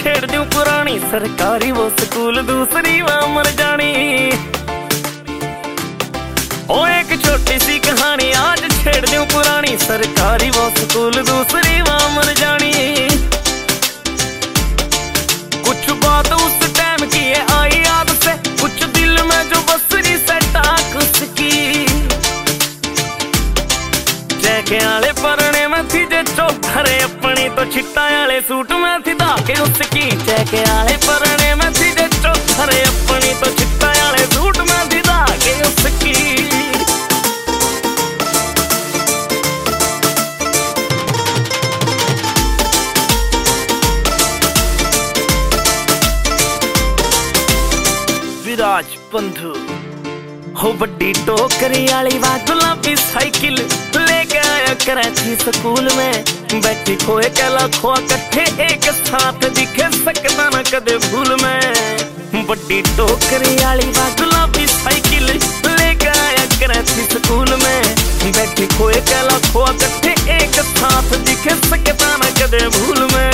छेड़ दूं पुरानी सरकारी वो स्कूल दूसरी वहां मर जानी। ओ एक छोटी सी कहानी आज छेड़ दूं पुरानी सरकारी वो स्कूल दूसरी वहां मर जानी। कुछ बात उस टाइम की है आई याद से, कुछ दिल में जो बसरी से टाक उसकी। जैके आले परने में थी जे चौधरे अपनी तो छिट्टा आले सूट में थी धाके उसकी। जैके आले परने में थी जे चौधरे अपनी तो छिट्टा आले सूट में थी धाके उसकी। विराज बंधु हो बड्डी टोकरी आली वा गुलाबी साइकिल लेके आया कराची स्कूल में। बैठी खोए कहला खोआ कट्ठे एक साथ दिखे सकता न कदे भूल में। बड्डी टोकरी आली वा गुलाबी साइकिल लेके आया कराची स्कूल में। बैठी खोए कहला खोआ कट्ठे एक साथ दिखे सकता न कदे भूल में।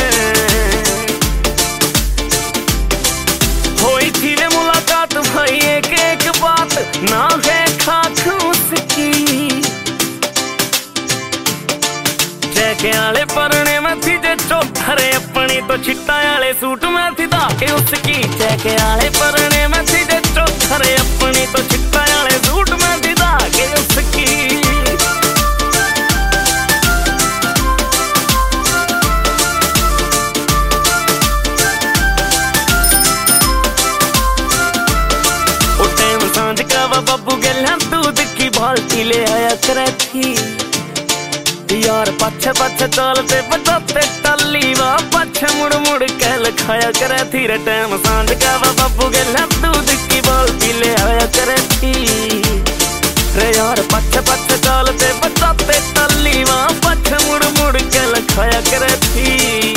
होई थी रे मुलाकात भाई एक एक बात ना है खाक उसकी। जैके आले परने में थी जे चौधरे अपनी तो छिट्टा आले सूट में थी धाके उसकी। जैके आले परने में थी जे चौधरे अपनी तो छिट्टा आले सूट में थी धाके उसकी। सांझ का वा बब्बू गल्ला दूध की बाल्टी ले आया करे थी। यार पछे पछे चलते बजाते टल्ली वा पछे मुड़ मुड़ के लखाया करे थी। रे टाइम सांझ का वा बब्बू गल्ला दूध की बाल्टी ले आया करे थी। रे यार पछे पछे चलते बजाते टल्ली वा पछे मुड़ मुड़ के लखाया करे थी।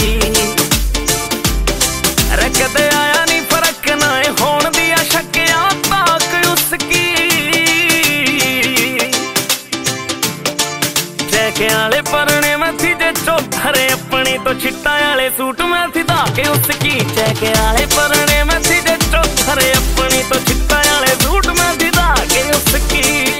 रे कदे आया नहीं फर्क ना होन दिया शक उसकी। जैके आले परने में थी जे चौधरे अपनी तो छिट्टा आले सूट में थी धाके उसकी। जैके आले परने में थी जे चौधरे अपनी तो छिट्टा आले सूट में थी धाके उसकी।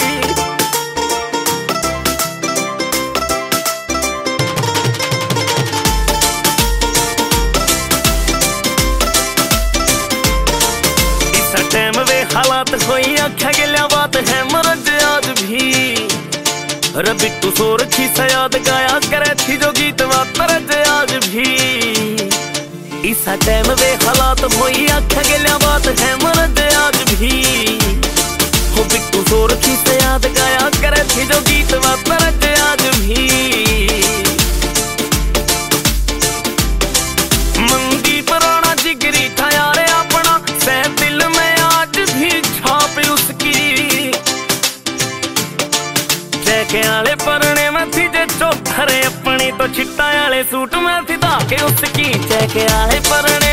इस टाइम वे हालात कोई आख्या गया बात है मरज आज भी। रे बिट्टू सोरखी से याद गाया करे थी जो गीत वा तरज आज भी। इस टाइम वे हालात कोई आख्या गया बात है मरज आज भी। हो बिट्टू सोरखी से याद गाया करे थी जो गीत वा तरज आज भी। मनदीप राणा जिगरी था यार अपना सह दिल में आज भी छाप उसकी। जैके आले परने में थी जे चौधरे अपनी तो छिट्टा आले सूट में थी धाके उसकी। जैके आले परने